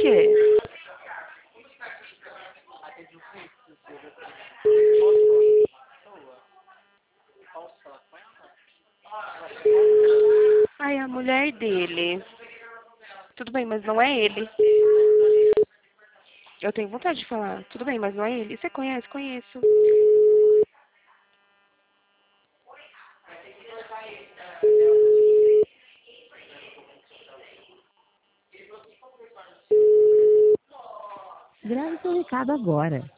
quê? Ai, a mulher dele. Tudo bem, mas não é ele. Eu tenho vontade de falar. Tudo bem, mas não é ele. Você conhece? Conheço. Grave seu recado agora.